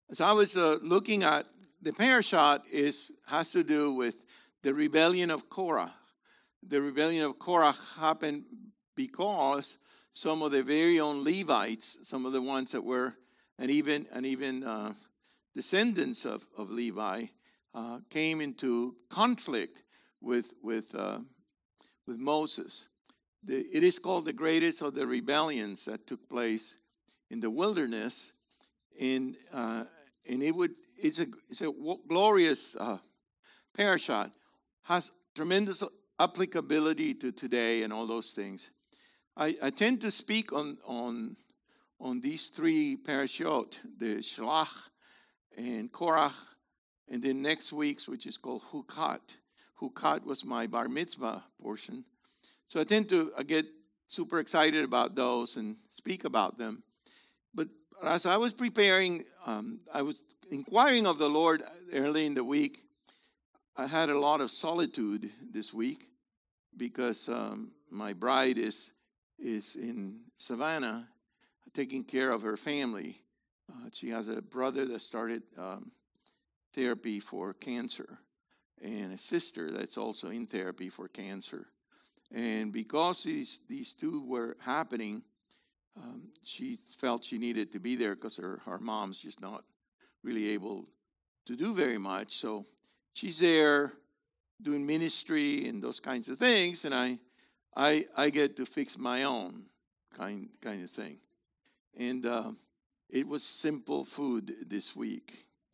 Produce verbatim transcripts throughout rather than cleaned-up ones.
As I was uh, looking at the parashat, is has to do with the rebellion of Korah. The rebellion of Korah happened because some of the very own Levites, some of the ones that were, and even and even uh, descendants of, of Levi, uh, came into conflict with with uh, with Moses. The, it is called the greatest of the rebellions that took place in the wilderness, and uh, and it would it's a it's a glorious uh, parashat, has tremendous applicability to today and all those things. I, I tend to speak on on on these three parashot, the Shlach and Korach, and then next week's, which is called Hukat. Hukat was my bar mitzvah portion. So I tend to I get super excited about those and speak about them. But as I was preparing, um, I was inquiring of the Lord early in the week. I had a lot of solitude this week because um, my bride is is in Savannah taking care of her family. Uh, she has a brother that started um, therapy for cancer and a sister that's also in therapy for cancer. And because these, these two were happening, um, she felt she needed to be there because her, her mom's just not really able to do very much. So she's there doing ministry and those kinds of things, and I I, I get to fix my own kind kind of thing. And uh, it was simple food this week.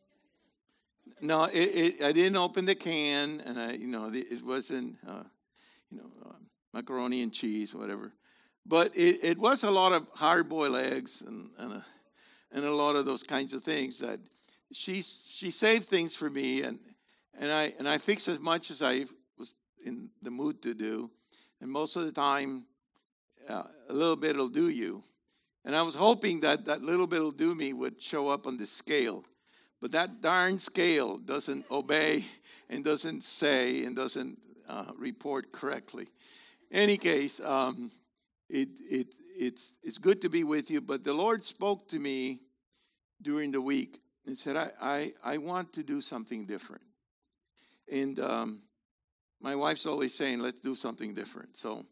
No, it, it, I didn't open the can, and I, you know, it wasn't, uh, you know, uh, macaroni and cheese, whatever. But it, it was a lot of hard-boiled eggs and and a, and a lot of those kinds of things that she she saved things for me, and and I and I fixed as much as I was in the mood to do. And most of the time, uh, a little bit will do you. And I was hoping that that little bit will do me would show up on the scale. But that darn scale doesn't obey and doesn't say and doesn't uh, report correctly. In any case, um, it, it, it's, it's good to be with you. But the Lord spoke to me during the week and said, I, I, I want to do something different. And um, my wife's always saying, let's do something different. So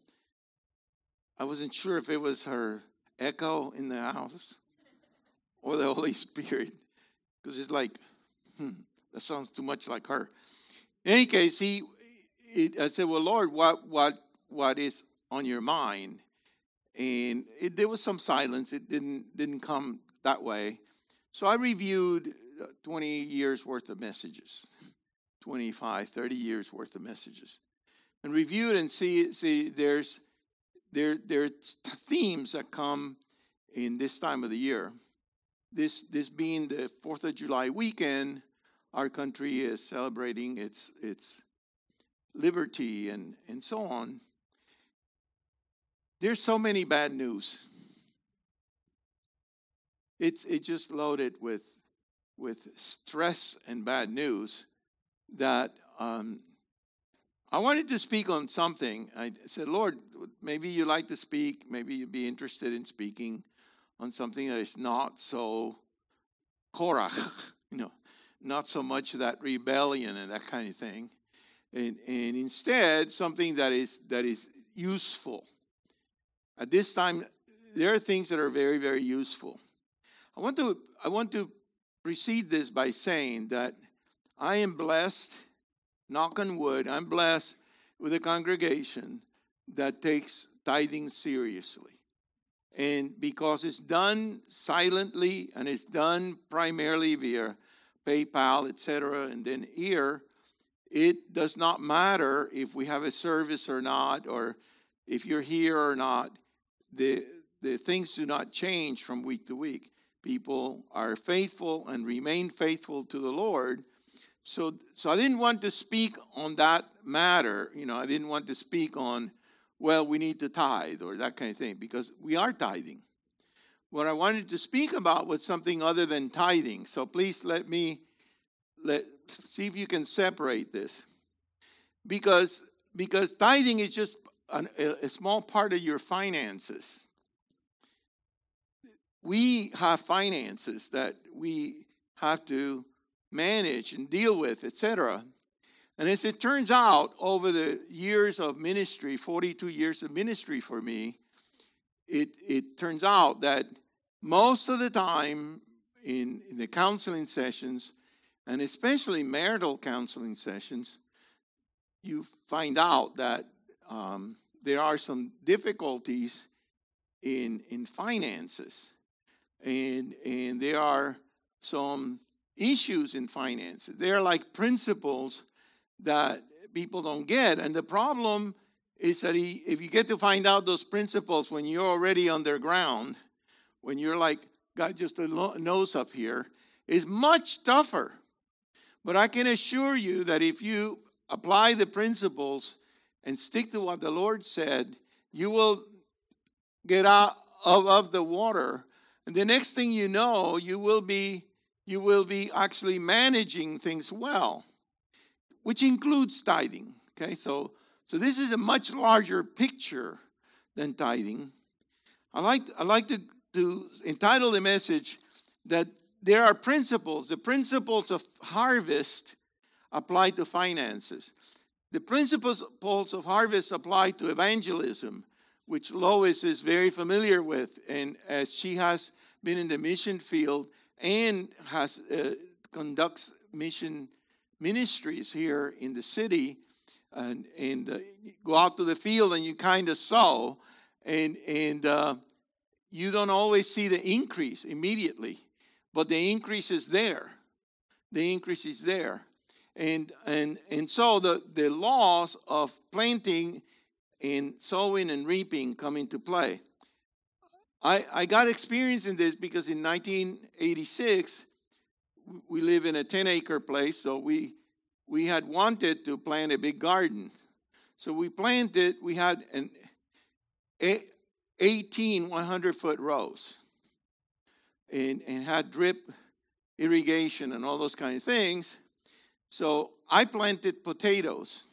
I wasn't sure if it was her echo in the house or the Holy Spirit, because it's like, hmm, that sounds too much like her. In any case, he, it, I said, well, Lord, what, what, what is on your mind? And it, there was some silence. It didn't, didn't come that way. So I reviewed twenty years worth of messages. twenty-five, thirty years worth of messages, and review it and see, see there's there there's themes that come in this time of the year. This this being the fourth of July weekend, our country is celebrating its its liberty and, and so on. There's so many bad news. It's it's just loaded with with stress and bad news. That um, I wanted to speak on something. I said, Lord, maybe you like to speak. Maybe you'd be interested in speaking on something that is not so Korach, you know, not so much that rebellion and that kind of thing, and and instead something that is that is useful. At this time, there are things that are very, very useful. I want to I want to precede this by saying that I am blessed, knock on wood, I'm blessed with a congregation that takes tithing seriously. And because it's done silently and it's done primarily via PayPal, et cetera, and then here, it does not matter if we have a service or not, or if you're here or not. The, the things do not change from week to week. People are faithful and remain faithful to the Lord. So, so I didn't want to speak on that matter. You know, I didn't want to speak on, well, we need to tithe or that kind of thing, because we are tithing. What I wanted to speak about was something other than tithing. So please let me let see if you can separate this, because because tithing is just an, a, a small part of your finances. We have finances that we have to manage and deal with, et cetera. And as it turns out, over the years of ministry, forty-two years of ministry for me, it, it turns out that most of the time in, in the counseling sessions, and especially marital counseling sessions, you find out that um, there are some difficulties in in finances, and and there are some issues in finances. They are like principles that people don't get, and the problem is that he, if you get to find out those principles when you're already underground, when you're like got just a lo- nose up here, is much tougher. But I can assure you that if you apply the principles and stick to what the Lord said, you will get out of, of the water. And the next thing you know, you will be you will be actually managing things well, which includes tithing. Okay, so so this is a much larger picture than tithing. I like I like to, to entitle the message that there are principles. The principles of harvest apply to finances. The principles of harvest apply to evangelism, which Lois is very familiar with, and as she has been in the mission field and has uh, conducts mission ministries here in the city, and, and uh, go out to the field and you kind of sow, and and uh, you don't always see the increase immediately, but the increase is there. The increase is there. And and and so the, the laws of planting and sowing and reaping come into play. I, I got experience in this because in nineteen eighty-six, we live in a ten-acre place, so we we had wanted to plant a big garden. So we planted, we had an eighteen hundred-foot rows and, and had drip irrigation and all those kind of things. So I planted potatoes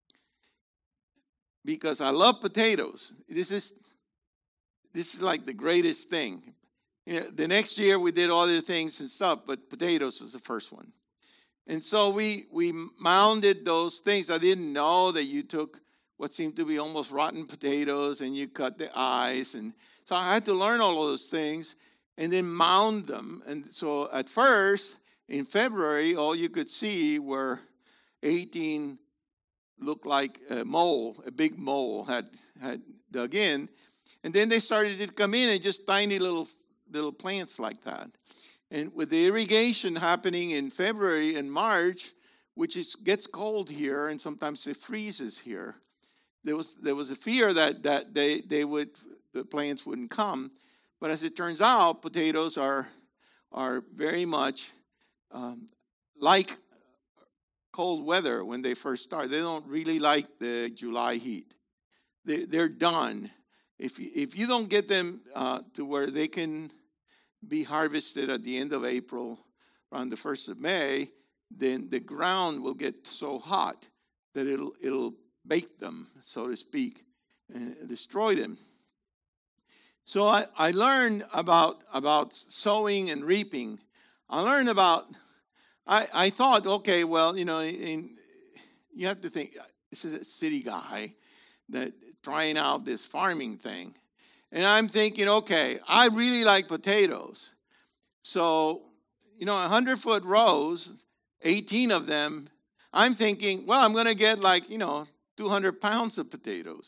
because I love potatoes. This is this is like the greatest thing. You know, the next year we did other things and stuff, but potatoes was the first one. And so we we mounded those things. I didn't know that you took what seemed to be almost rotten potatoes and you cut the eyes, and so I had to learn all of those things and then mound them. And so at first, in February, all you could see were eighteen looked like a mole, a big mole had, had dug in. And then they started to come in and just tiny little little plants like that. And with the irrigation happening in February and March, which is, gets cold here and sometimes it freezes here, there was there was a fear that, that they, they would the plants wouldn't come. But as it turns out, potatoes are are very much Um, like cold weather when they first start. They don't really like the July heat. They, they're done. If you, if you don't get them uh, to where they can be harvested at the end of April, around the first of May, then the ground will get so hot that it'll it'll bake them, so to speak, and destroy them. So I, I learned about about sowing and reaping. I learned about, I, I thought, okay, well, you know, in, you have to think, this is a city guy that trying out this farming thing. And I'm thinking, okay, I really like potatoes. So, you know, one hundred-foot rows, eighteen of them, I'm thinking, well, I'm going to get like, you know, two hundred pounds of potatoes.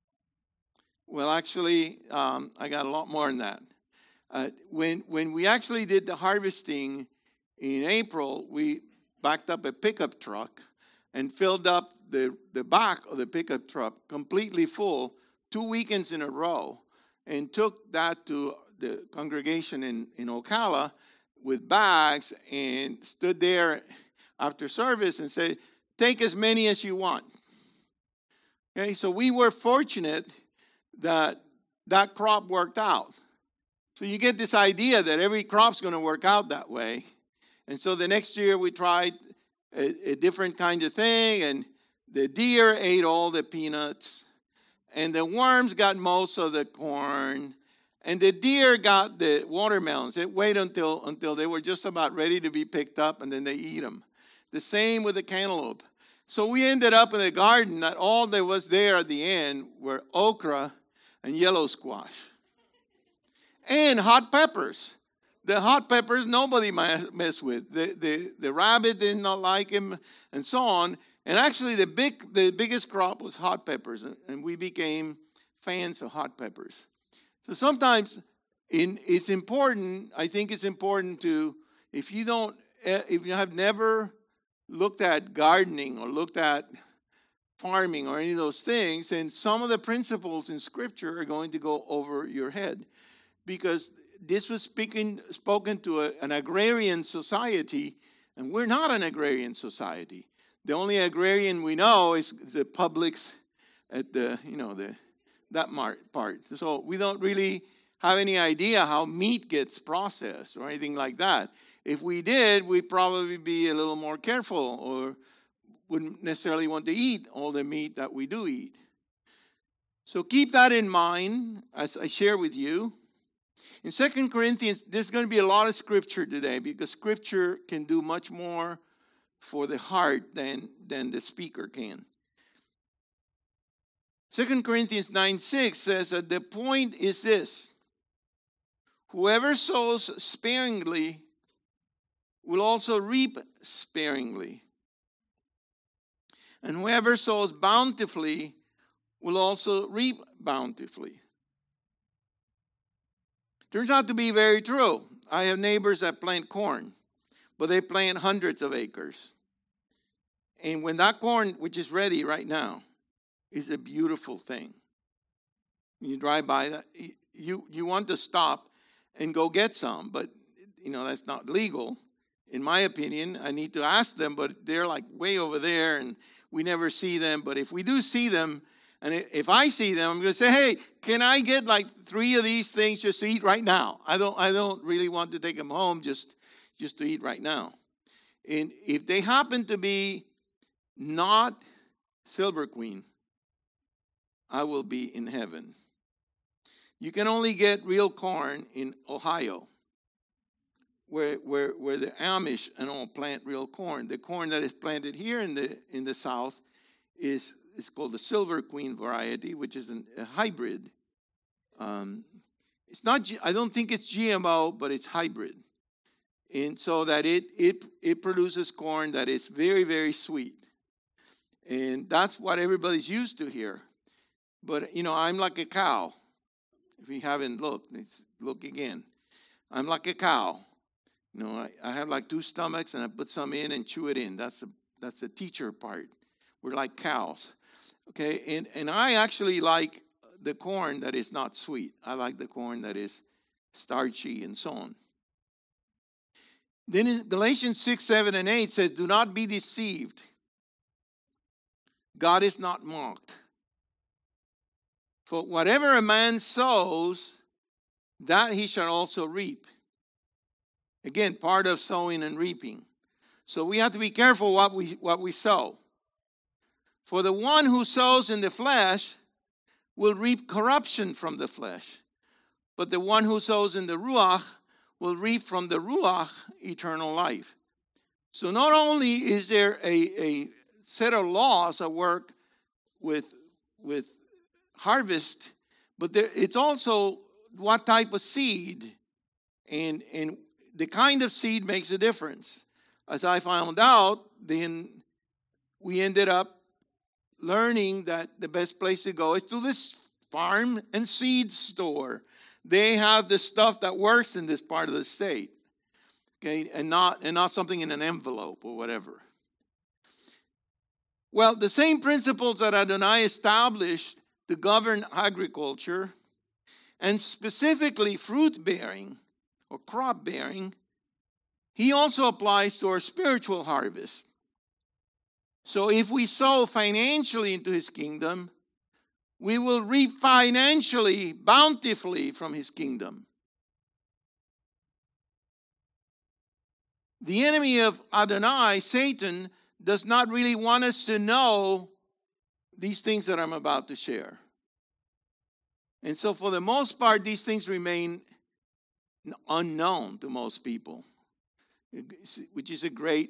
Well, actually, um, I got a lot more than that. Uh, when when we actually did the harvesting in April, we backed up a pickup truck and filled up the, the back of the pickup truck completely full two weekends in a row and took that to the congregation in, in Ocala with bags and stood there after service and said, take as many as you want. Okay, so we were fortunate that that crop worked out. So you get this idea that every crop's going to work out that way. And so the next year we tried a, a different kind of thing, and the deer ate all the peanuts, and the worms got most of the corn, And the deer got the watermelons. They wait until, until they were just about ready to be picked up, and then they eat them. The same with the cantaloupe. So we ended up in a garden that all there was there at the end were okra and yellow squash. And hot peppers. The hot peppers, nobody messed with. The, the, the rabbit did not like him, and so on. And actually, the big, the biggest crop was hot peppers, and we became fans of hot peppers. So sometimes in, it's important, I think it's important to, if you don't, if you have never looked at gardening or looked at farming or any of those things, then some of the principles in Scripture are going to go over your head. Because this was speaking, spoken to a, an agrarian society, and we're not an agrarian society. The only agrarian we know is the Publix at the, you know, the that part. So we don't really have any idea how meat gets processed or anything like that. If we did, we'd probably be a little more careful or wouldn't necessarily want to eat all the meat that we do eat. So keep that in mind as I share with you. In Second Corinthians, there's going to be a lot of Scripture today because Scripture can do much more for the heart than, than the speaker can. Second Corinthians nine six says that the point is this: whoever sows sparingly will also reap sparingly, and whoever sows bountifully will also reap bountifully. Turns out to be very true. I have neighbors that plant corn, but they plant hundreds of acres. And when that corn, which is ready right now, is a beautiful thing. You drive by that, you, you want to stop and go get some, but you know that's not legal. In my opinion, I need to ask them, but they're like way over there and we never see them. But if we do see them, and if I see them, I'm going to say, hey, can I get like three of these things just to eat right now? I don't I don't really want to take them home just, just to eat right now. And if they happen to be not Silver Queen, I will be in heaven. You can only get real corn in Ohio, where, where, where the Amish and all plant real corn. The corn that is planted here in the in the South is, is called the Silver Queen variety, which is an, a hybrid. Um, it's not. I don't think it's G M O, but it's hybrid, and so that it it it produces corn that is very very sweet, and that's what everybody's used to here. But, you know, I'm like a cow. If you haven't looked, look again. I'm like a cow. You know, I, I have like two stomachs, and I put some in and chew it in. That's a, that's the teacher part. We're like cows. Okay, and, and I actually like the corn that is not sweet. I like the corn that is starchy and so on. Then in Galatians six, seven, and eight says, do not be deceived. God is not mocked. For whatever a man sows, that he shall also reap. Again, part of sowing and reaping. So we have to be careful what we what we sow. For the one who sows in the flesh will reap corruption from the flesh. But the one who sows in the Ruach will reap from the Ruach eternal life. So not only is there a, a set of laws at work with, with harvest, but there, it's also what type of seed, and, and the kind of seed makes a difference. As I found out, then we ended up learning that the best place to go is to this farm and seed store. They have the stuff that works in this part of the state, okay, and not and not something in an envelope or whatever. Well, the same principles that Adonai established to govern agriculture, and specifically fruit bearing or crop bearing, he also applies to our spiritual harvest. So if we sow financially into his kingdom, we will reap financially, bountifully from his kingdom. The enemy of Adonai, Satan, does not really want us to know these things that I'm about to share. And so for the most part, these things remain unknown to most people, which is a great,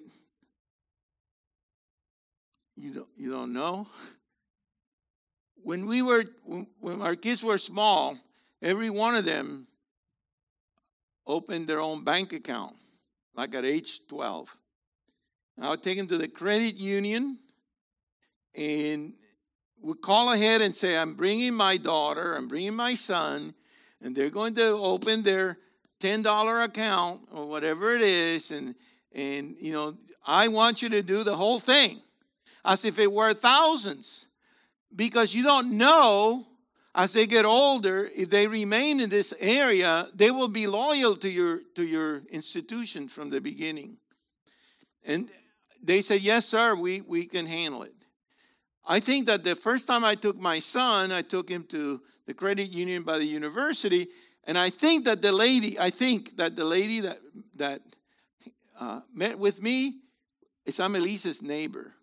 you don't, you don't know? When we were, when, when our kids were small, every one of them opened their own bank account, like at age twelve. I would take them to the credit union, and would call ahead and say, I'm bringing my daughter, I'm bringing my son, and they're going to open their ten dollar account or whatever it is, and, and you know, I want you to do the whole thing as if it were thousands. Because you don't know, as they get older, if they remain in this area, they will be loyal to your, to your institution from the beginning. And they said, yes, sir, we, we can handle it. I think that the first time I took my son, I took him to the credit union by the university, and I think that the lady, I think that the lady that that uh, met with me is Amelisa's neighbor.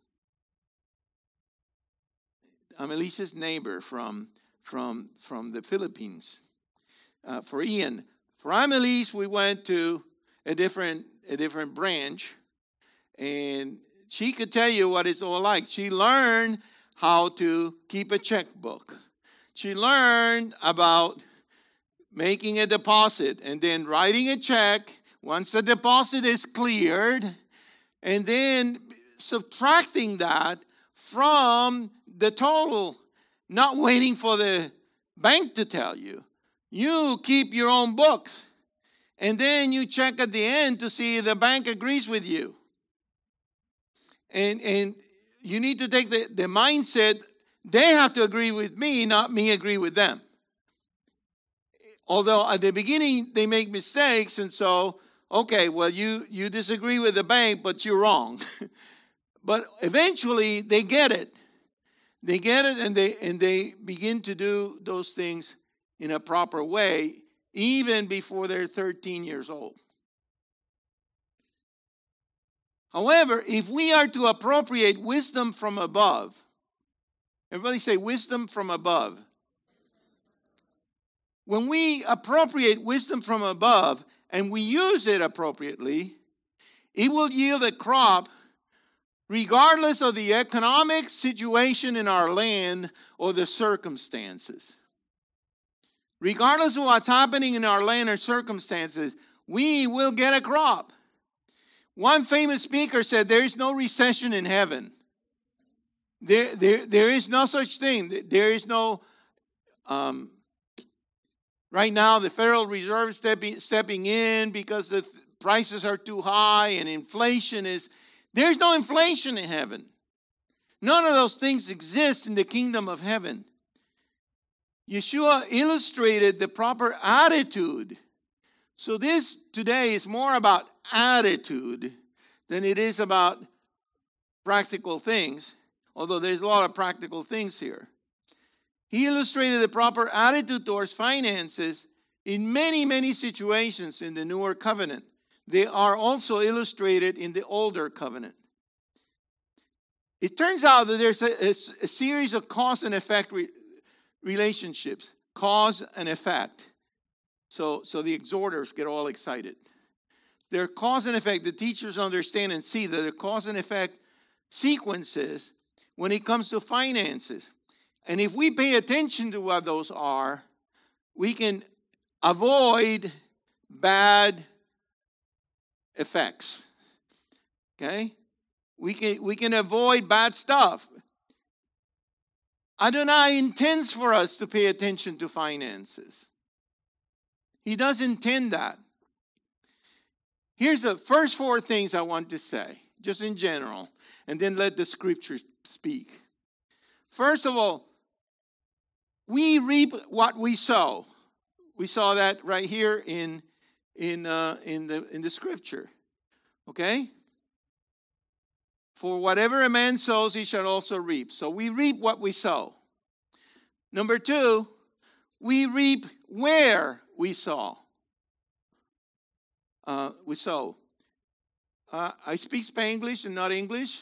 Amelisa's neighbor from from from the Philippines. Uh, for Ian, for Amelise, we went to a different a different branch, and she could tell you what it's all like. She learned how to keep a checkbook. She learned about making a deposit and then writing a check once the deposit is cleared, and then subtracting that from the total, not waiting for the bank to tell you. You keep your own books, and then you check at the end to see if the bank agrees with you. And, and you need to take the, the mindset, they have to agree with me, not me agree with them. Although at the beginning they make mistakes, and so, okay, well, you, you disagree with the bank, but you're wrong. But eventually they get it. They get it, and they and they begin to do those things in a proper way, even before they're thirteen years old. However, if we are to appropriate wisdom from above, everybody say wisdom from above. When we appropriate wisdom from above and we use it appropriately, it will yield a crop regardless of the economic situation in our land or the circumstances. Regardless of what's happening in our land or circumstances, we will get a crop. One famous speaker said, there is no recession in heaven. There, there, there is no such thing. There is no, um, right now the Federal Reserve is stepping, stepping in because the prices are too high and inflation is, there's no inflation in heaven. None of those things exist in the kingdom of heaven. Yeshua illustrated the proper attitude. So this today is more about attitude than it is about practical things, although there's a lot of practical things here. He illustrated the proper attitude towards finances in many, many situations in the newer covenant. They are also illustrated in the older covenant. It turns out that there's a, a, a series of cause and effect re, relationships. Cause and effect. So, so the exhorters get all excited. Their cause and effect, the teachers understand and see that there are cause and effect sequences when it comes to finances. And if we pay attention to what those are, we can avoid bad effects. Okay? We can, we can avoid bad stuff. Adonai intends for us to pay attention to finances. He does intend that. Here's the first four things I want to say, just in general, and then let the scriptures speak. First of all, we reap what we sow. We saw that right here in in uh, in the in the scripture. Okay? For whatever a man sows, he shall also reap. So we reap what we sow. Number two, we reap where we sow. Uh, we sow. Uh, I speak Spanglish and not English.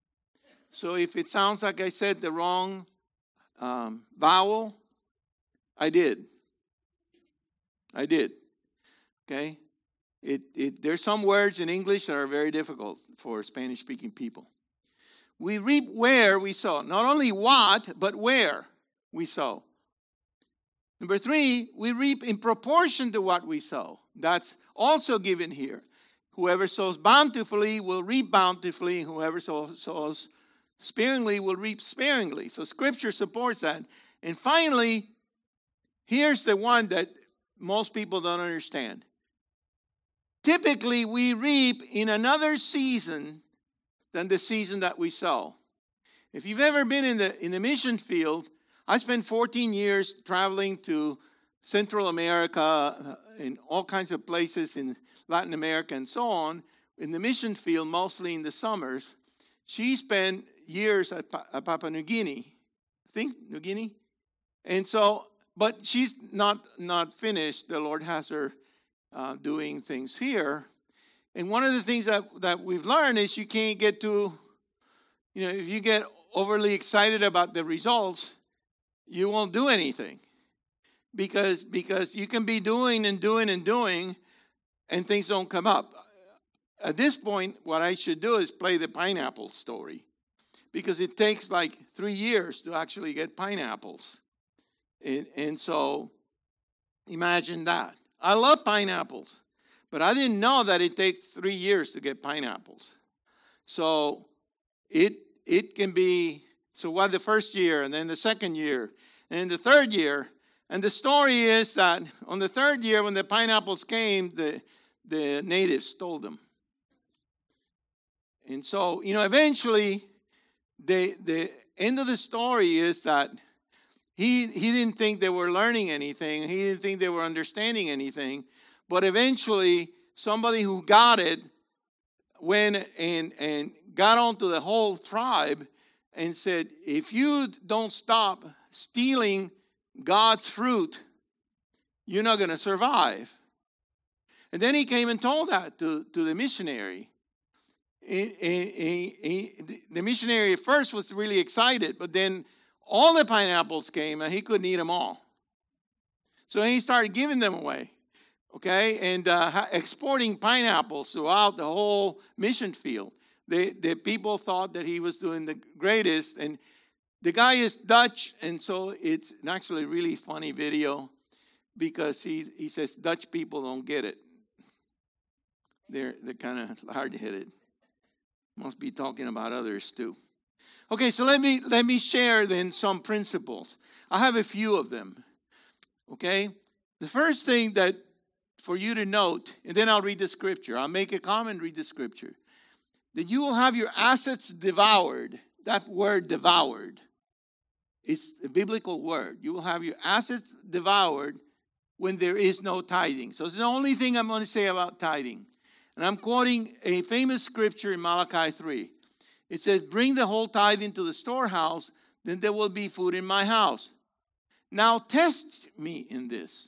So if it sounds like I said the wrong um, vowel, I did. I did. Okay? It, it, there's some words in English that are very difficult for Spanish-speaking people. We reap where we sow. Not only what, but where we sow. Number three, we reap in proportion to what we sow. That's also given here. Whoever sows bountifully will reap bountifully. Whoever sows, sows sparingly will reap sparingly. So Scripture supports that. And finally, here's the one that most people don't understand. Typically, we reap in another season than the season that we sow. If you've ever been in the in the mission field, I spent fourteen years traveling to Central America, uh, in all kinds of places in Latin America and so on, in the mission field, mostly in the summers. She spent years at, pa- at Papua New Guinea. I think New Guinea? And so, but she's not, not finished. The Lord has her uh, doing things here. And one of the things that, that we've learned is you can't get too, you know, if you get overly excited about the results, you won't do anything. Because, because you can be doing and doing and doing, and things don't come up. At this point, what I should do is play the pineapple story. Because it takes like three years to actually get pineapples. And, and so, imagine that. I love pineapples. But I didn't know that it takes three years to get pineapples. So, it it can be, so what the first year, and then the second year, and then the third year. And the story is that on the third year, when the pineapples came, the, the natives stole them. And so, you know, eventually, the, the end of the story is that he, he didn't think they were learning anything. He didn't think they were understanding anything. But eventually, somebody who got it went and, and got onto the whole tribe and said, if you don't stop stealing God's fruit, you're not going to survive. And then he came and told that to, to the missionary. He, he, he, the missionary at first was really excited, but then all the pineapples came and he couldn't eat them all. So he started giving them away, okay, and uh, exporting pineapples throughout the whole mission field. The, the people thought that he was doing the greatest, and the guy is Dutch, and so it's actually a really funny video because he, he says Dutch people don't get it. They're, they're kind of hard-headed. Must be talking about others too. Okay, so let me, let me share then some principles. I have a few of them, okay? The first thing that for you to note, and then I'll read the scripture. I'll make a comment, read the scripture. That you will have your assets devoured. That word devoured. It's a biblical word. You will have your assets devoured when there is no tithing. So it's the only thing I'm going to say about tithing. And I'm quoting a famous scripture in Malachi three. It says, bring the whole tithe into the storehouse, then there will be food in my house. Now test me in this.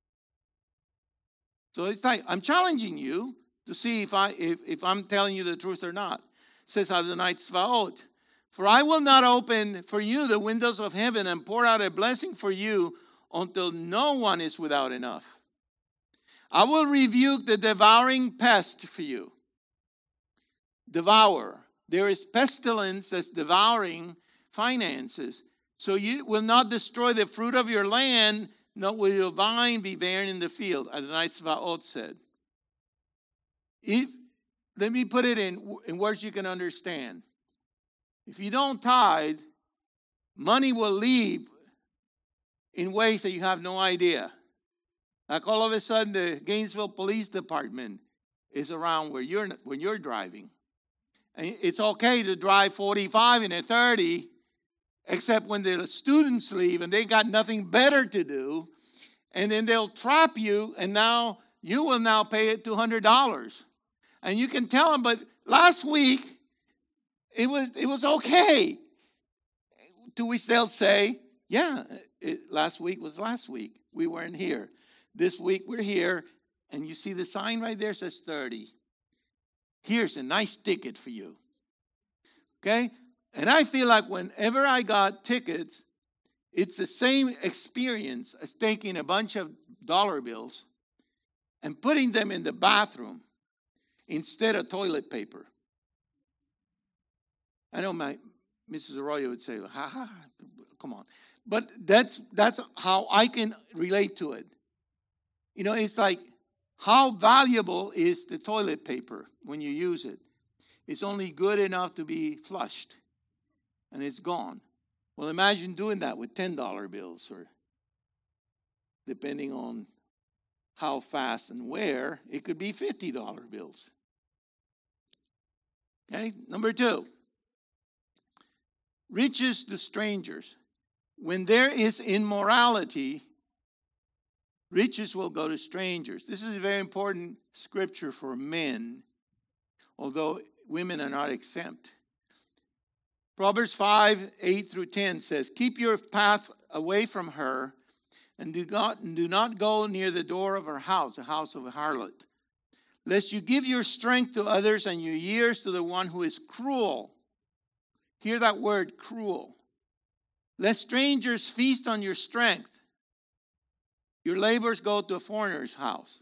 So it's like, I'm challenging you to see if, I, if, if I'm telling you the truth or not. Says Adonai Tzvaot. For I will not open for you the windows of heaven and pour out a blessing for you until no one is without enough. I will rebuke the devouring pest for you. Devour. There is pestilence that's devouring finances. So you will not destroy the fruit of your land, nor will your vine be barren in the field, Adonai Tzvaot said. If, let me put it in, in words you can understand. If you don't tithe, money will leave in ways that you have no idea. Like all of a sudden, the Gainesville Police Department is around where you're when you're driving. And it's okay to drive forty-five and a thirty, except when the students leave and they got nothing better to do, and then they'll trap you, and now you will now pay it two hundred dollars. And you can tell them, but last week, It was it was okay. To which they'll say, yeah, it, last week was last week. We weren't here. This week we're here. And you see the sign right there says thirty. Here's a nice ticket for you. Okay? And I feel like whenever I got tickets, It's the same experience as taking a bunch of dollar bills and putting them in the bathroom instead of toilet paper. I know my Missus Arroyo would say, ha ha, come on. But that's that's how I can relate to it. You know, it's like, how valuable is the toilet paper when you use it? It's only good enough to be flushed, and it's gone. Well, imagine doing that with ten dollar bills, or depending on how fast and where, it could be fifty dollar bills. Okay, number two. Riches to strangers. When there is immorality, riches will go to strangers. This is a very important scripture for men, although women are not exempt. Proverbs five, eight through ten says, keep your path away from her, and do not, do not go near the door of her house, the house of a harlot, lest you give your strength to others and your years to the one who is cruel. Hear that word, cruel. Lest strangers feast on your strength. Your labors go to a foreigner's house.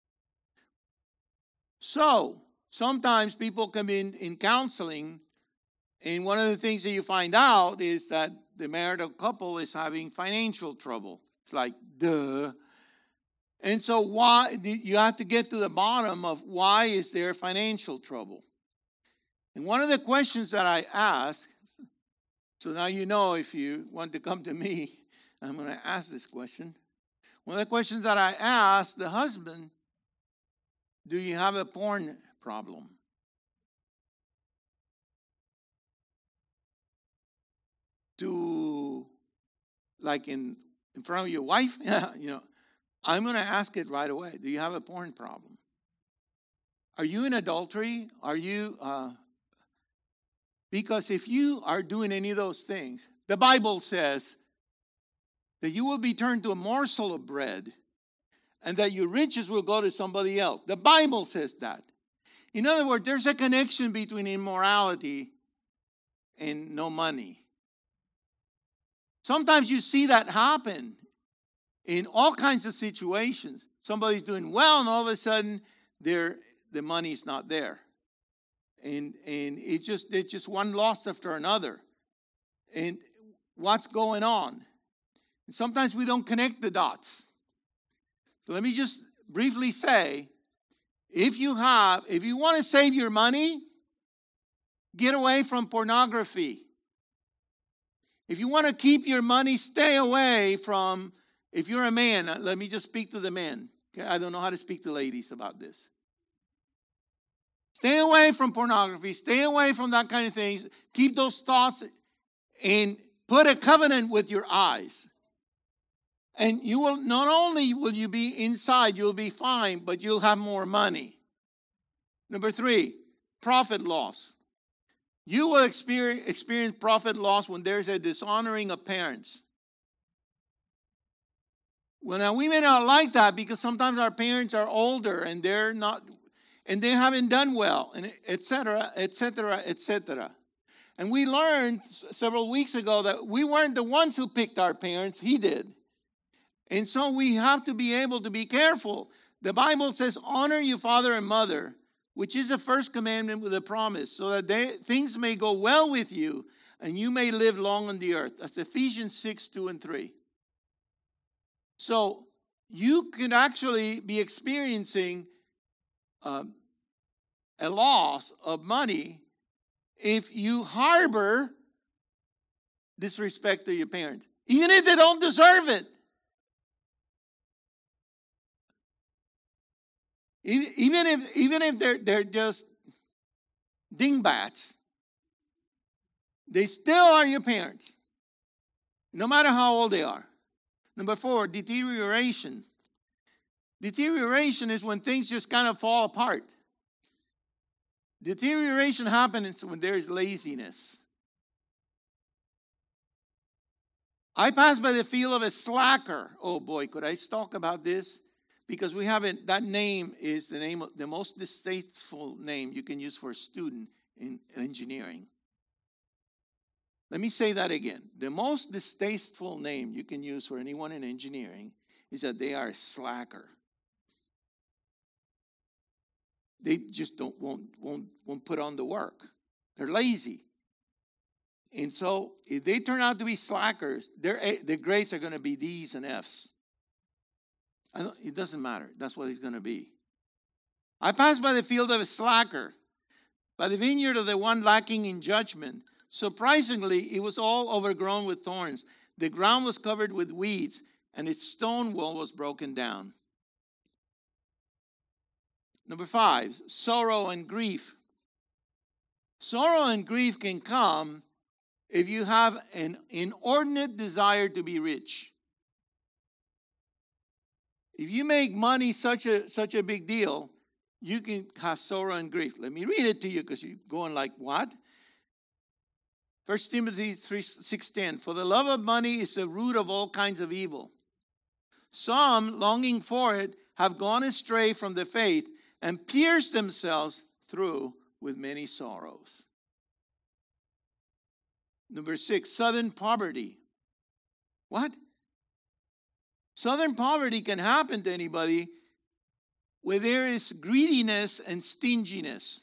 So, sometimes people come in in counseling, and one of the things that you find out is that the marital couple is having financial trouble. It's like, duh. And so why you have to get to the bottom of why is there financial trouble. And one of the questions that I ask, so now you know if you want to come to me, I'm going to ask this question. One of the questions that I ask the husband, do you have a porn problem? To, like in, in front of your wife, you know, I'm going to ask it right away. Do you have a porn problem? Are you in adultery? Are you, uh, because if you are doing any of those things, the Bible says that you will be turned to a morsel of bread and that your riches will go to somebody else. The Bible says that. In other words, there's a connection between immorality and no money. Sometimes you see that happen in all kinds of situations. Somebody's doing well, and all of a sudden, the money's not there. And and it just it's just one loss after another. And what's going on? And sometimes we don't connect the dots. So let me just briefly say, if you have, if you want to save your money, get away from pornography. If you want to keep your money, stay away from, if you're a man, let me just speak to the men. Okay? I don't know how to speak to ladies about this. Stay away from pornography. Stay away from that kind of things. Keep those thoughts and put a covenant with your eyes. And you will, not only will you be inside, you'll be fine, but you'll have more money. Number three, profit loss. You will experience, experience profit loss when there's a dishonoring of parents. Well, now we may not like that because sometimes our parents are older and they're not, and they haven't done well, and et cetera, et cetera, et cetera. And we learned several weeks ago that we weren't the ones who picked our parents, He did. And so we have to be able to be careful. The Bible says, honor your father and mother, which is the first commandment with a promise, so that they, things may go well with you and you may live long on the earth. That's Ephesians six, two and three. So you can actually be experiencing um, a loss of money if you harbor disrespect to your parents, even if they don't deserve it. Even if, even if they're, they're just dingbats, they still are your parents, no matter how old they are. Number four, deterioration. Deterioration is when things just kind of fall apart. Deterioration happens when there is laziness. I pass by the field of a slacker. Oh boy, could I talk about this? Because we haven't, that name is the name of the most distasteful name you can use for a student in engineering. Let me say that again. The most distasteful name you can use for anyone in engineering is that they are a slacker. They just don't won't won't won't put on the work. They're lazy. And so if they turn out to be slackers, their their grades are going to be D's and F's. I don't, it doesn't matter. That's what it's going to be. I passed by the field of a slacker, by the vineyard of the one lacking in judgment. Surprisingly, it was all overgrown with thorns. The ground was covered with weeds, and its stone wall was broken down. Number five, sorrow and grief. Sorrow and grief can come if you have an inordinate desire to be rich. If you make money such a such a big deal, you can have sorrow and grief. Let me read it to you because you're going like, what? First Timothy three six ten. For the love of money is the root of all kinds of evil. Some, longing for it, have gone astray from the faith and pierced themselves through with many sorrows. Number six, southern poverty. What? Southern poverty can happen to anybody where there is greediness and stinginess.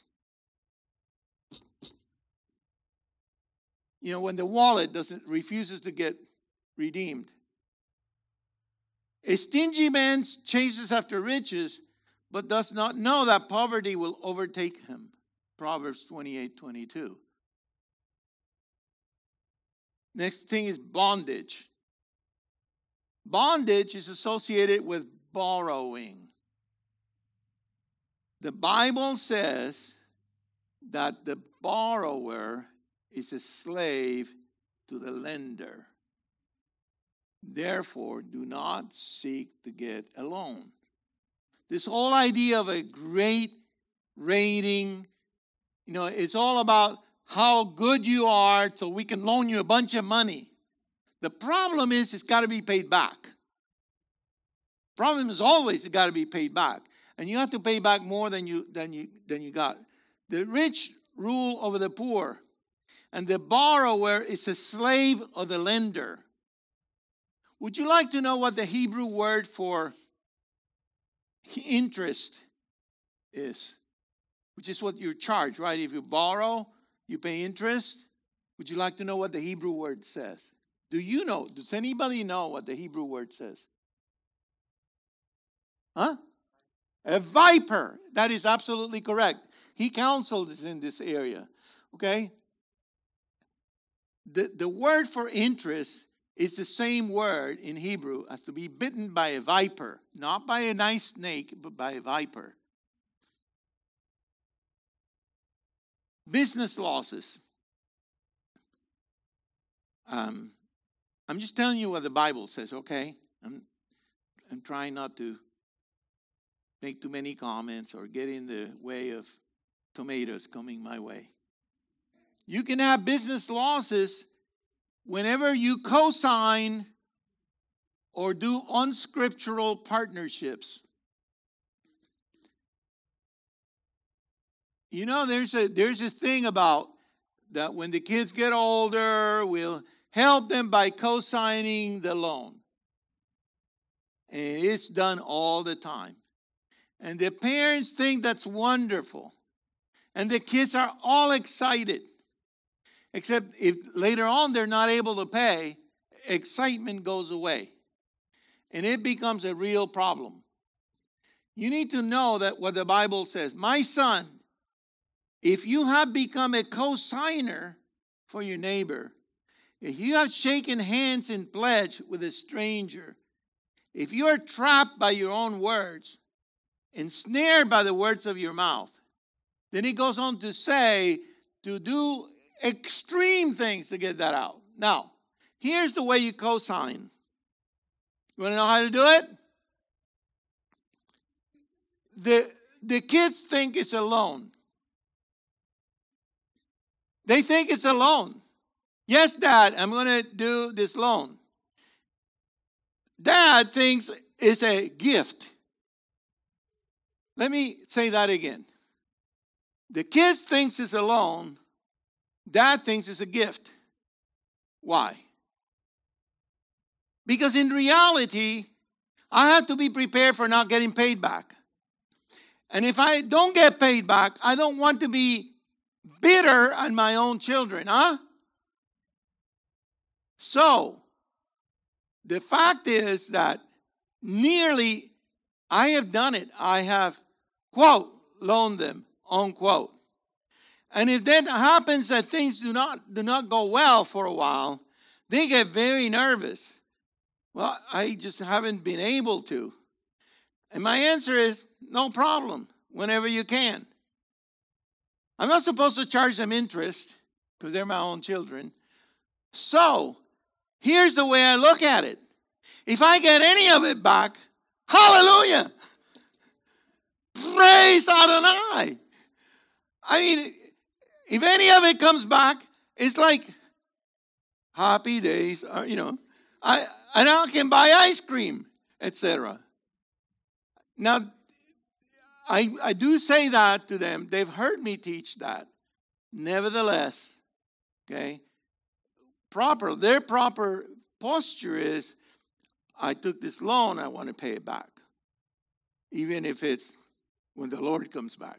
You know, when the wallet doesn't refuses to get redeemed. A stingy man chases after riches, but does not know that poverty will overtake him. Proverbs twenty-eight twenty-two. Next thing is bondage. Bondage is associated with borrowing. The Bible says that the borrower is a slave to the lender. Therefore, do not seek to get a loan. This whole idea of a great rating, you know, it's all about how good you are so we can loan you a bunch of money. The problem is it's got to be paid back. Problem is always it's got to be paid back. And you have to pay back more than you than you than you got. The rich rule over the poor, and the borrower is a slave of the lender. Would you like to know what the Hebrew word for interest is? Which is what you're charged, right? If you borrow, you pay interest. Would you like to know what the Hebrew word says? Do you know? Does anybody know what the Hebrew word says? Huh? A viper. That is absolutely correct. He counseled us in this area. Okay? The, the word for interest is the same word in Hebrew as to be bitten by a viper. Not by a nice snake, but by a viper. Business losses. Um, I'm just telling you what the Bible says, okay? I'm, I'm trying not to make too many comments or get in the way of tomatoes coming my way. You can have business losses whenever you co-sign or do unscriptural partnerships. You know, there's a there's a thing about that when the kids get older, we'll help them by co-signing the loan. And it's done all the time. And the parents think that's wonderful. And the kids are all excited. Except if later on they're not able to pay, excitement goes away. And it becomes a real problem. You need to know that what the Bible says. My son, if you have become a co-signer for your neighbor, if you have shaken hands in pledge with a stranger, if you are trapped by your own words, ensnared by the words of your mouth, then he goes on to say to do extreme things to get that out. Now, here's the way you co-sign. You want to know how to do it? The, the kids think it's a loan. They think it's a loan. Yes, Dad, I'm going to do this loan. Dad thinks it's a gift. Let me say that again. The kids thinks it's a loan. Dad thinks it's a gift. Why? Because in reality, I have to be prepared for not getting paid back. And if I don't get paid back, I don't want to be bitter on my own children, huh? So, the fact is that nearly, I have done it. I have, quote, loaned them, unquote. And if that happens that things do not, do not go well for a while, they get very nervous. Well, I just haven't been able to. And my answer is, no problem, whenever you can. I'm not supposed to charge them interest because they're my own children. So, here's the way I look at it. If I get any of it back, hallelujah! Praise Adonai! I mean, if any of it comes back, it's like happy days, or, you know, I, I now can buy ice cream, et cetera. Now, I, I do say that to them. They've heard me teach that. Nevertheless, okay, proper, their proper posture is, I took this loan, I want to pay it back. Even if it's when the Lord comes back.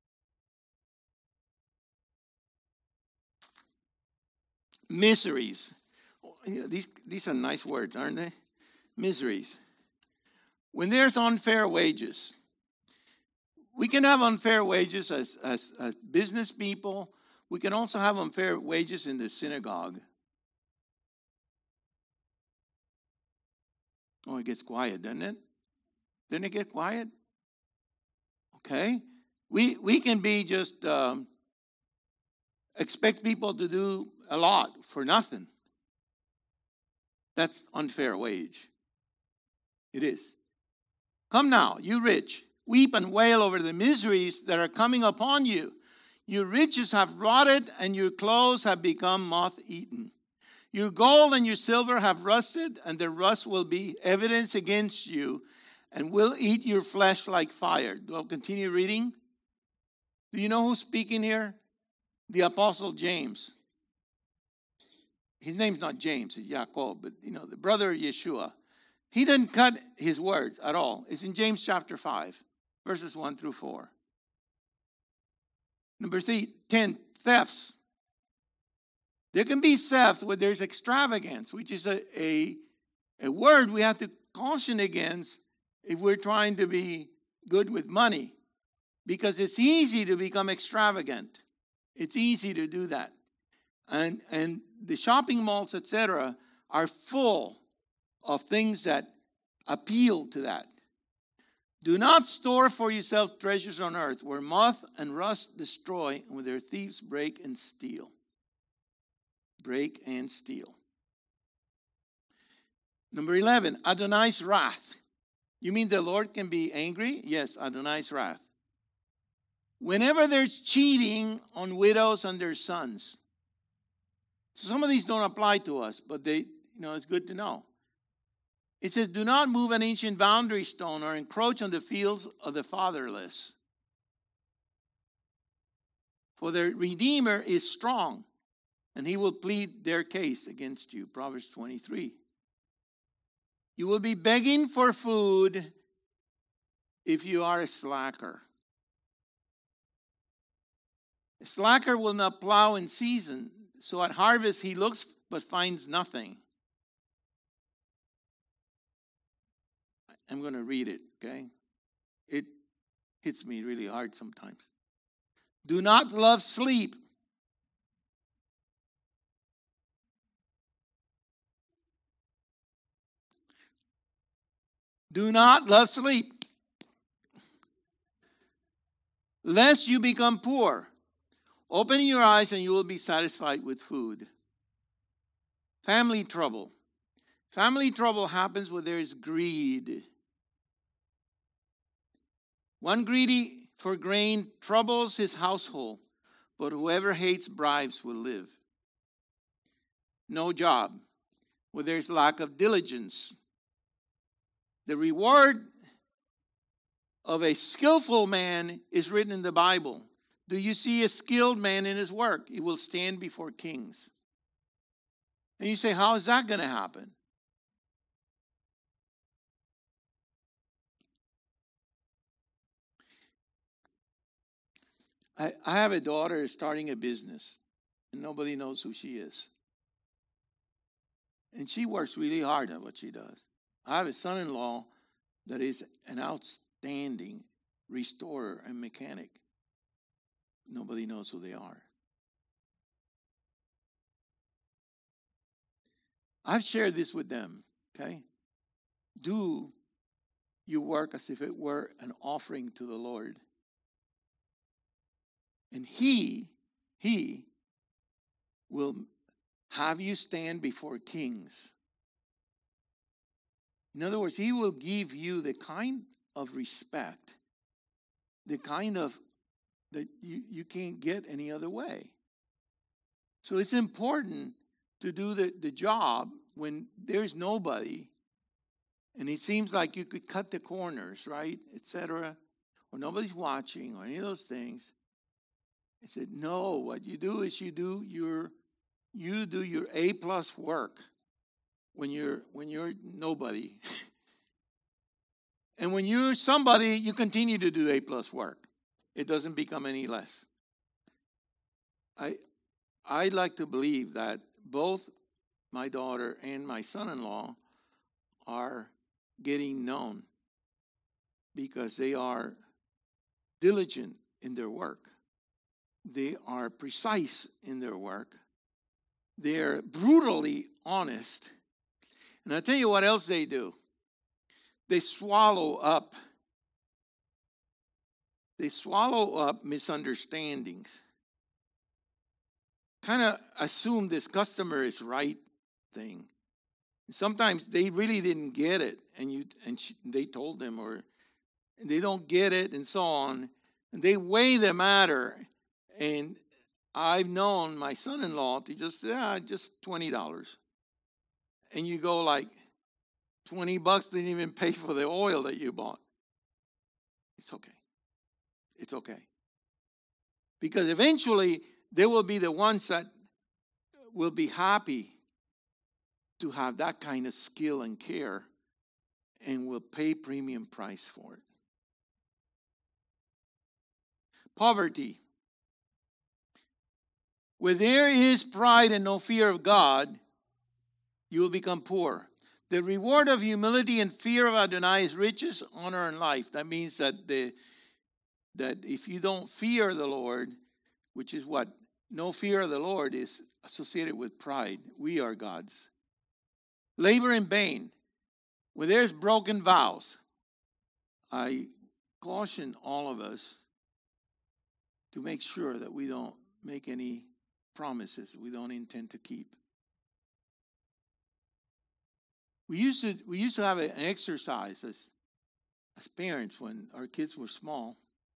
Miseries. These, these are nice words, aren't they? Miseries. When there's unfair wages, we can have unfair wages as, as, as business people. We can also have unfair wages in the synagogue. Oh, it gets quiet, doesn't it? Didn't it get quiet? Okay. We, we can be just, um, expect people to do a lot for nothing. That's unfair wage. It is. Come now, you rich, weep and wail over the miseries that are coming upon you. Your riches have rotted, and your clothes have become moth-eaten. Your gold and your silver have rusted, and the rust will be evidence against you, and will eat your flesh like fire. Do I continue reading? Do you know who's speaking here? The Apostle James. His name's not James, it's Jacob, but you know, the brother of Yeshua. He didn't cut his words at all. It's in James chapter five, verses one through four. Number three, ten, thefts. There can be theft where there's extravagance, which is a, a, a word we have to caution against if we're trying to be good with money. Because it's easy to become extravagant. It's easy to do that. And, and the shopping malls, et cetera, are full of things that appeal to that. Do not store for yourselves treasures on earth, where moth and rust destroy, and where their thieves break and steal. Break and steal. Number eleven, Adonai's wrath. You mean the Lord can be angry? Yes, Adonai's wrath. Whenever there's cheating on widows and their sons. So some of these don't apply to us, but they, you know, it's good to know. It says, do not move an ancient boundary stone or encroach on the fields of the fatherless. For the Redeemer is strong, and he will plead their case against you. Proverbs twenty-three. You will be begging for food if you are a slacker. A slacker will not plow in season, so at harvest he looks but finds nothing. I'm going to read it, okay? It hits me really hard sometimes. Do not love sleep. Do not love sleep, lest you become poor. Open your eyes and you will be satisfied with food. Family trouble. Family trouble happens where there is greed. One greedy for grain troubles his household, but whoever hates bribes will live. No job, where there's lack of diligence. The reward of a skillful man is written in the Bible. Do you see a skilled man in his work? He will stand before kings. And you say, how is that going to happen? I, I have a daughter starting a business, and nobody knows who she is. And she works really hard at what she does. I have a son-in-law that is an outstanding restorer and mechanic. Nobody knows who they are. I've shared this with them, okay? Do your work as if it were an offering to the Lord. And he, he will have you stand before kings. In other words, he will give you the kind of respect, the kind of that you, you can't get any other way. So it's important to do the, the job when there's nobody and it seems like you could cut the corners, right, et cetera, or nobody's watching or any of those things. I said, no, what you do is you do your you do your A plus work when you're when you're nobody. And when you're somebody, you continue to do A plus work. It doesn't become any less. I I like to believe that both my daughter and my son-in-law are getting known because they are diligent in their work. They are precise in their work. They're brutally honest. And I'll tell you what else they do. They swallow up. They swallow up misunderstandings. Kind of assume this customer is right thing. Sometimes they really didn't get it, and you and she, they told them, or they don't get it, and so on. And they weigh the matter. And I've known my son-in-law to just say, ah, just twenty dollars. And you go like, twenty bucks didn't even pay for the oil that you bought. It's okay. It's okay. Because eventually, they will be the ones that will be happy to have that kind of skill and care and will pay premium price for it. Poverty. Where there is pride and no fear of God, you will become poor. The reward of humility and fear of Adonai is riches, honor, and life. That means that the that if you don't fear the Lord, which is what no fear of the Lord is associated with pride. We are God's. Labor in vain. Where there's broken vows, I caution all of us to make sure that we don't make any promises we don't intend to keep. We used to we used to have an exercise as as parents when our kids were small,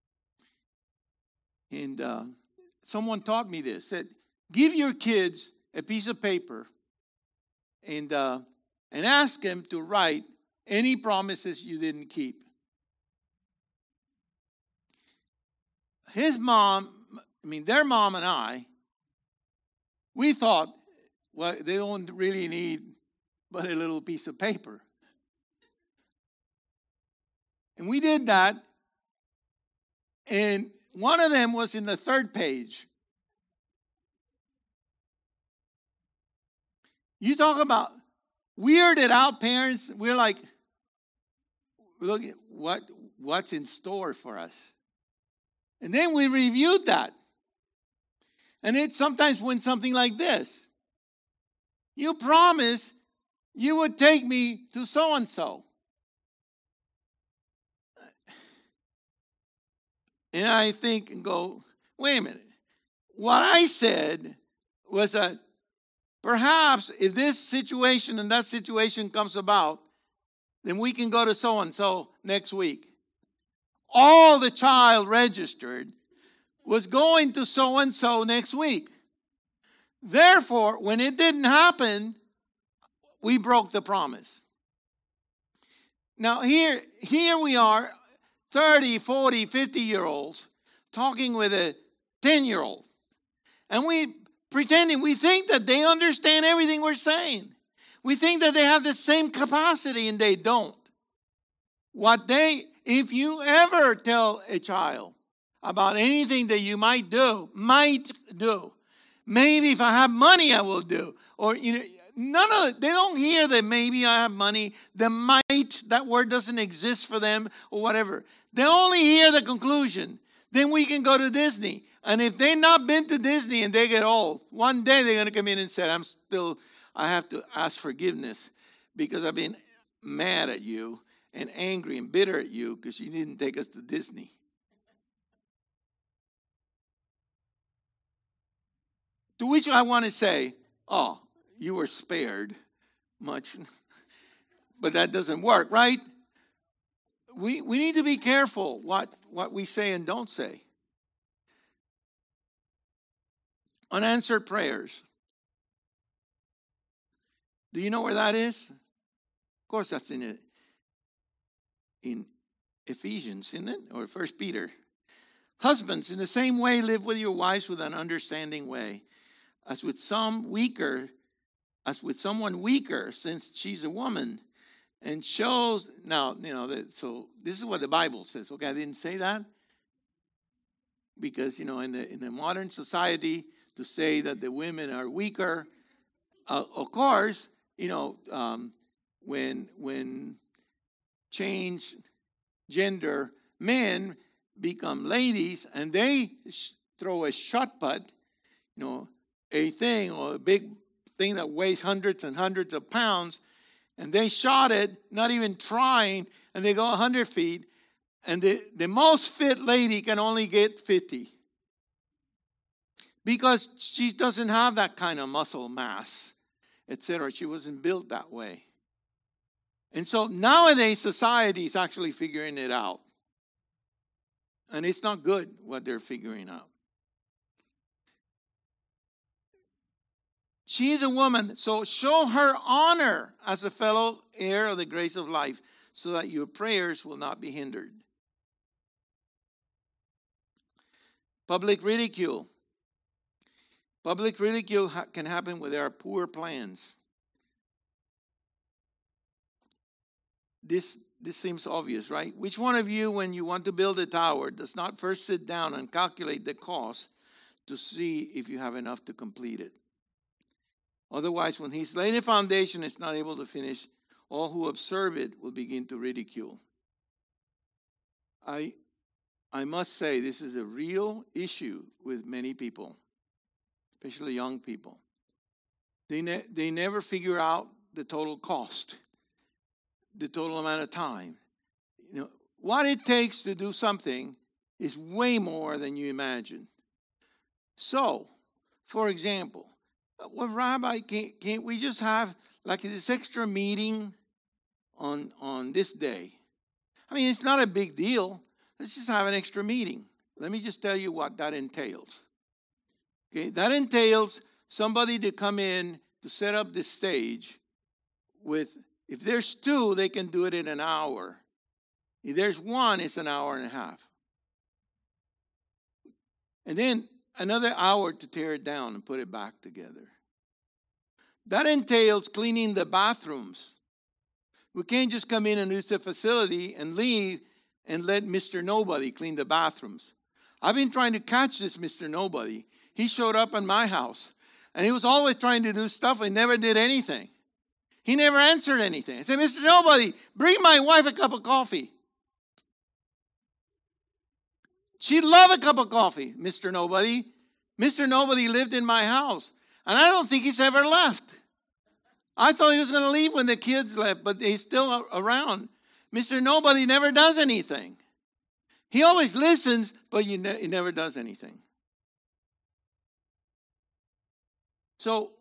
and uh, someone taught me this. Said, give your kids a piece of paper and uh, and ask them to write any promises you didn't keep. His mom, I mean their mom and I, we thought, well, they don't really need but a little piece of paper. And we did that, and one of them was in the third page. You talk about weirded out parents. We're like, look at what, what's in store for us. And then we reviewed that. And it sometimes went something like this. You promised you would take me to so-and-so. And I think and go, wait a minute. What I said was that perhaps if this situation and that situation comes about, then we can go to so-and-so next week. All the child registered was going to so-and-so next week. Therefore, when it didn't happen, we broke the promise. Now, here, here we are, thirty, forty, fifty-year-olds talking with a ten-year-old. And we pretending. We think that they understand everything we're saying. We think that they have the same capacity, and they don't. What they, if you ever tell a child about anything that you might do, might do, maybe if I have money, I will do, or you know, none of it, they don't hear that maybe I have money, the might, that word doesn't exist for them, or whatever. They only hear the conclusion. Then we can go to Disney. And if they've not been to Disney and they get old, one day they're going to come in and say, I'm still, I have to ask forgiveness because I've been mad at you and angry and bitter at you because you didn't take us to Disney. To which I want to say, oh, you were spared much. But that doesn't work, right? We we need to be careful what, what we say and don't say. Unanswered prayers. Do you know where that is? Of course, that's in it. In Ephesians, isn't it? Or First Peter. Husbands, in the same way, live with your wives with an understanding way, as with some weaker, as with someone weaker, since she's a woman, and shows. Now, you know, that, so this is what the Bible says. Okay, I didn't say that because you know, in the in the modern society, to say that the women are weaker, uh, of course, you know, um, when when change gender men become ladies and they sh- throw a shot put, you know, a thing or a big thing that weighs hundreds and hundreds of pounds, and they shot it, not even trying, and they go one hundred feet, and the, the most fit lady can only get fifty. Because she doesn't have that kind of muscle mass, et cetera. She wasn't built that way. And so nowadays, society is actually figuring it out. And it's not good what they're figuring out. She is a woman, so show her honor as a fellow heir of the grace of life, so that your prayers will not be hindered. Public ridicule. Public ridicule ha- can happen with our poor plans. This, this seems obvious, right? Which one of you, when you want to build a tower, does not first sit down and calculate the cost to see if you have enough to complete it? Otherwise, when he's laid a foundation and is not able to finish, all who observe it will begin to ridicule. I, I must say, this is a real issue with many people, especially young people. They, ne- they never figure out the total cost, the total amount of time. You know, what it takes to do something is way more than you imagine. So, for example, well, Rabbi, can't, can't we just have like this extra meeting on, on this day? I mean, it's not a big deal. Let's just have an extra meeting. Let me just tell you what that entails. Okay, that entails somebody to come in to set up the stage with, if there's two, they can do it in an hour. If there's one, it's an hour and a half. And then another hour to tear it down and put it back together. That entails cleaning the bathrooms. We can't just come in and use the facility and leave and let Mister Nobody clean the bathrooms. I've been trying to catch this Mister Nobody. He showed up in my house, and he was always trying to do stuff and never did anything. He never answered anything. I said, Mister Nobody, bring my wife a cup of coffee. She'd love a cup of coffee, Mister Nobody. Mister Nobody lived in my house, and I don't think he's ever left. I thought he was going to leave when the kids left, but he's still around. Mister Nobody never does anything. He always listens, but he never does anything. So,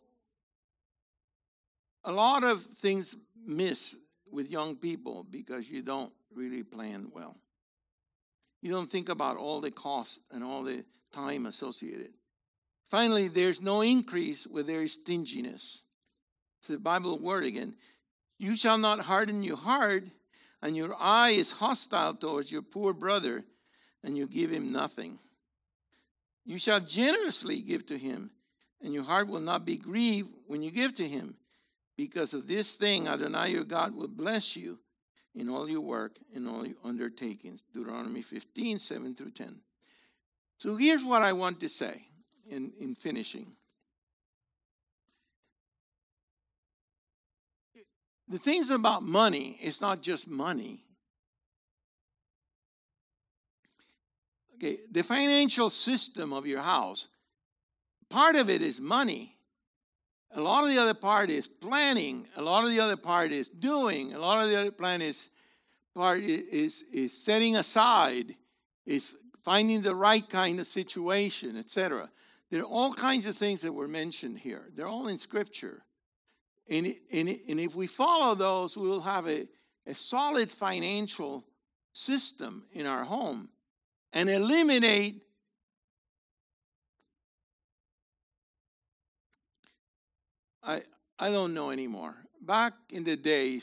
a lot of things miss with young people because you don't really plan well. You don't think about all the costs and all the time associated. Finally, there's no increase where there is stinginess. It's the Bible word again. You shall not harden your heart, and your eye is hostile towards your poor brother, and you give him nothing. You shall generously give to him, and your heart will not be grieved when you give to him. Because of this thing, Adonai your God will bless you in all your work and all your undertakings. Deuteronomy fifteen, seven through ten. So here's what I want to say in, in finishing. The things about money, it's not just money. Okay, the financial system of your house, part of it is money. A lot of the other part is planning. A lot of the other part is doing. A lot of the other plan is part is, is setting aside, is finding the right kind of situation, et cetera. There are all kinds of things that were mentioned here. They're all in Scripture. And, and, and if we follow those, we will have a, a solid financial system in our home and eliminate I I don't know anymore. Back in the days,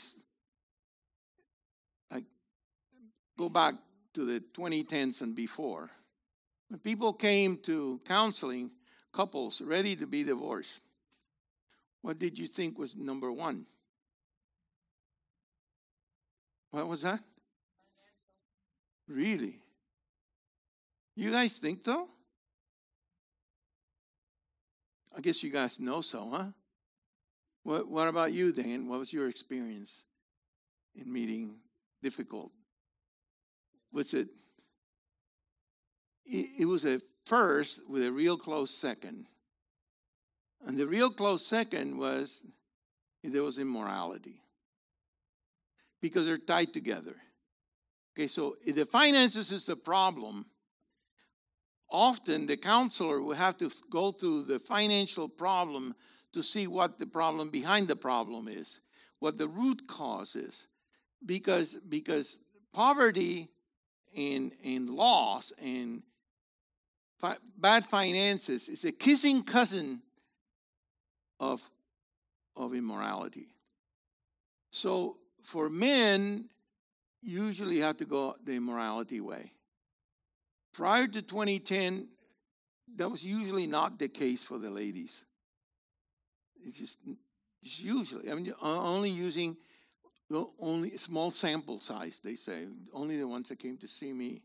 I go back to the twenty tens and before, when people came to counseling, couples ready to be divorced, what did you think was number one? What was that? Really? You guys think so? I guess you guys know so, huh? What, what about you, Dan? What was your experience in meeting difficult? Was it? It, it was a first with a real close second. And the real close second was there was immorality. Because they're tied together. Okay, so if the finances is the problem, often the counselor will have to go through the financial problem to see what the problem behind the problem is, what the root cause is. Because, because poverty and, and loss and fi- bad finances is a kissing cousin of, of immorality. So for men, usually you have to go the immorality way. Prior to twenty ten, that was usually not the case for the ladies. It's just it's usually, I mean, only using the only small sample size, they say. Only the ones that came to see me.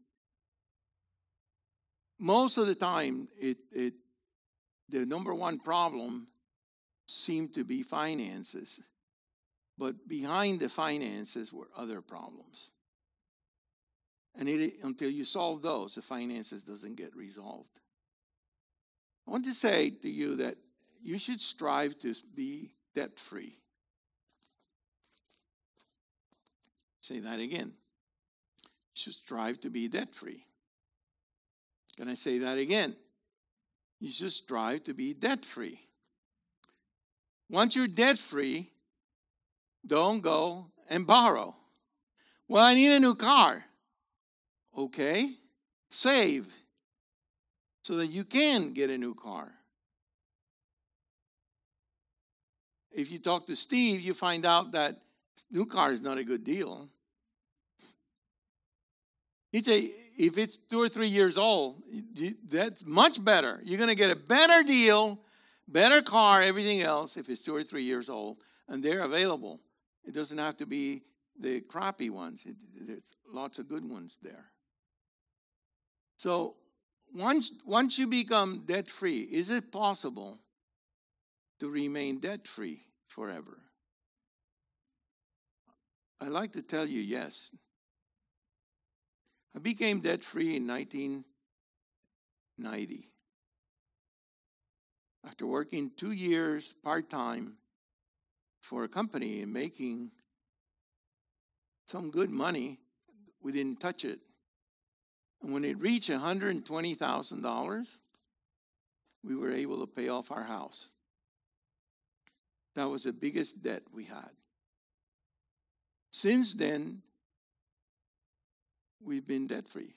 Most of the time, it it the number one problem seemed to be finances. But behind the finances were other problems. And it, until you solve those, the finances doesn't get resolved. I want to say to you that you should strive to be debt-free. Say that again. You should strive to be debt-free. Can I say that again? You should strive to be debt-free. Once you're debt-free, don't go and borrow. Well, I need a new car. Okay, save so that you can get a new car. If you talk to Steve, you find out that new car is not a good deal. He'd say, if it's two or three years old, that's much better. You're going to get a better deal, better car, everything else, if it's two or three years old, and they're available. It doesn't have to be the crappy ones. It, there's lots of good ones there. So once, once you become debt-free, is it possible to remain debt-free forever? I'd like to tell you yes. I became debt-free in nineteen ninety. After working two years part-time for a company and making some good money, we didn't touch it. And when it reached one hundred twenty thousand dollars, we were able to pay off our house. That was the biggest debt we had. Since then, we've been debt-free.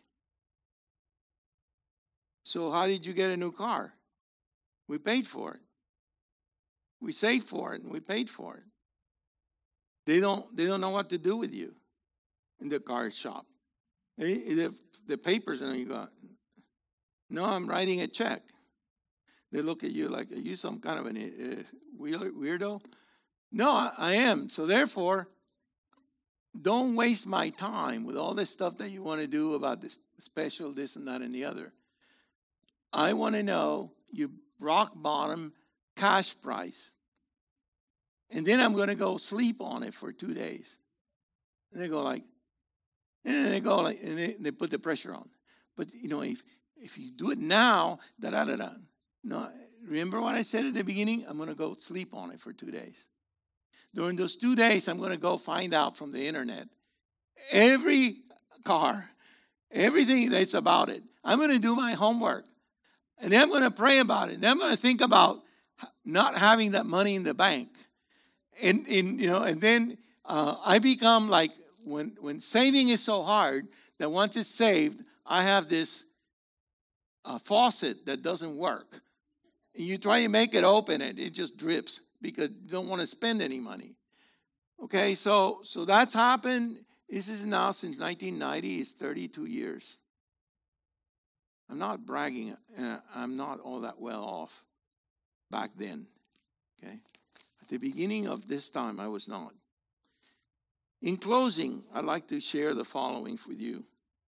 So how did you get a new car? We paid for it. We saved for it and we paid for it. They don't, they don't know what to do with you in the car shop. They, the, the papers, and you go, no, I'm writing a check. They look at you like, are you some kind of a uh, weirdo? No, I, I am. So therefore, don't waste my time with all this stuff that you want to do about this special, this and that and the other. I want to know your rock bottom cash price. And then I'm going to go sleep on it for two days. And they go like, and they go like, and they, they put the pressure on. But, you know, if if you do it now, da da da da. No, remember what I said at the beginning? I'm going to go sleep on it for two days. During those two days, I'm going to go find out from the internet every car, everything that's about it. I'm going to do my homework. And then I'm going to pray about it. Then I'm going to think about not having that money in the bank. And, and you know, and then uh, I become like, when, when saving is so hard, that once it's saved, I have this uh, faucet that doesn't work. And you try to make it open, and it just drips because you don't want to spend any money. Okay, so so that's happened. This is now since nineteen ninety. It's thirty-two years. I'm not bragging. Uh, I'm not all that well off back then. Okay, at the beginning of this time, I was not. In closing, I'd like to share the following with you.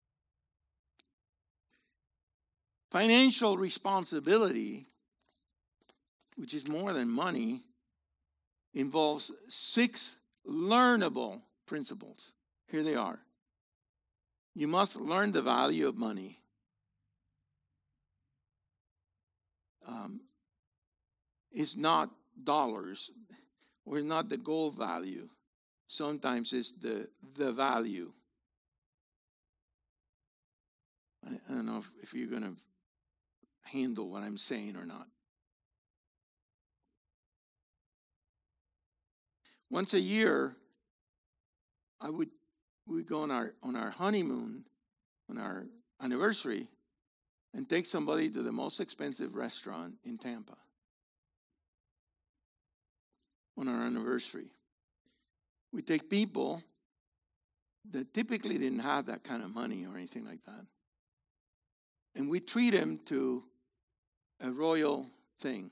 Financial responsibility, which is more than money, involves six learnable principles. Here they are. You must learn the value of money. Um, it's not dollars, or not the gold value. Sometimes it's the the value. I, I don't know if, if you're going to handle what I'm saying or not. Once a year, I would we would go on our on our honeymoon, on our anniversary, and take somebody to the most expensive restaurant in Tampa on our anniversary. We take people that typically didn't have that kind of money or anything like that, and we treat them to a royal thing.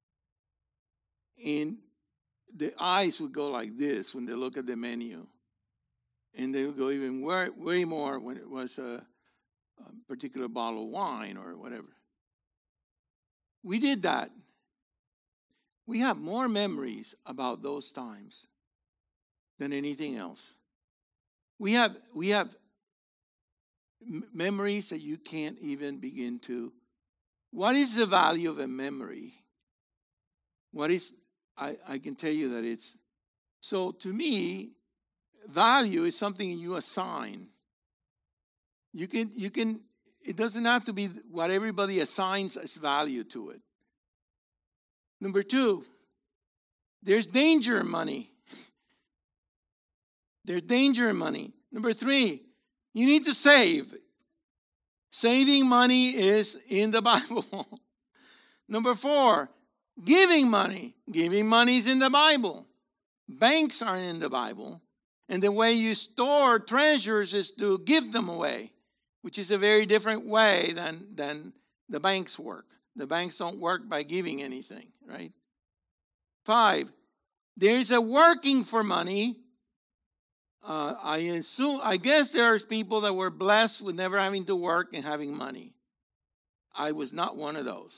And the eyes would go like this when they look at the menu. And they would go even way, way more when it was a, a particular bottle of wine or whatever. We did that. We have more memories about those times than anything else. We have, we have m- memories that you can't even begin to. What is the value of a memory? What is, I, I can tell you that it's, so to me, value is something you assign. You can, you can, it doesn't have to be what everybody assigns as value to it. Number two, there's danger in money. There's danger in money. Number three, you need to save. Saving money is in the Bible. Number four, giving money. Giving money is in the Bible. Banks aren't in the Bible. And the way you store treasures is to give them away, which is a very different way than, than the banks work. The banks don't work by giving anything, right? Five, there's a working for money. Uh, I assume, I guess there's people that were blessed with never having to work and having money. I was not one of those.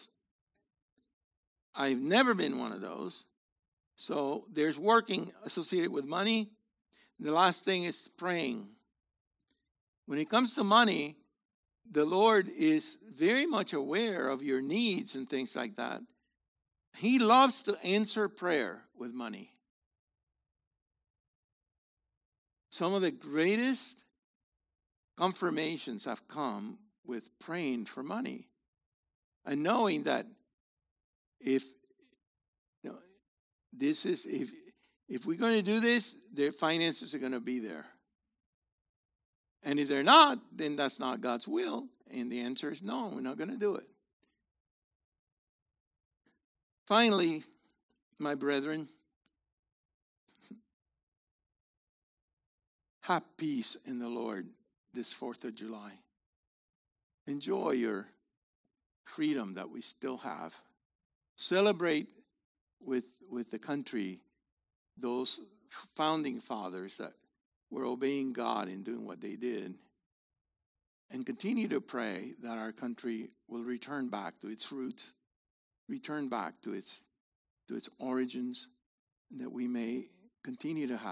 I've never been one of those. So there's working associated with money. The last thing is praying. When it comes to money, the Lord is very much aware of your needs and things like that. He loves to answer prayer with money. Some of the greatest confirmations have come with praying for money and knowing that if you know, this is if if we're going to do this, their finances are going to be there. And if they're not, then that's not God's will. And the answer is no, we're not going to do it. Finally, my brethren, have peace in the Lord this fourth of July. Enjoy your freedom that we still have. celebrate with, with the country those founding fathers that were obeying God and doing what they did, and continue to pray that our country will return back to its roots, return back to its to its origins, and that we may continue to have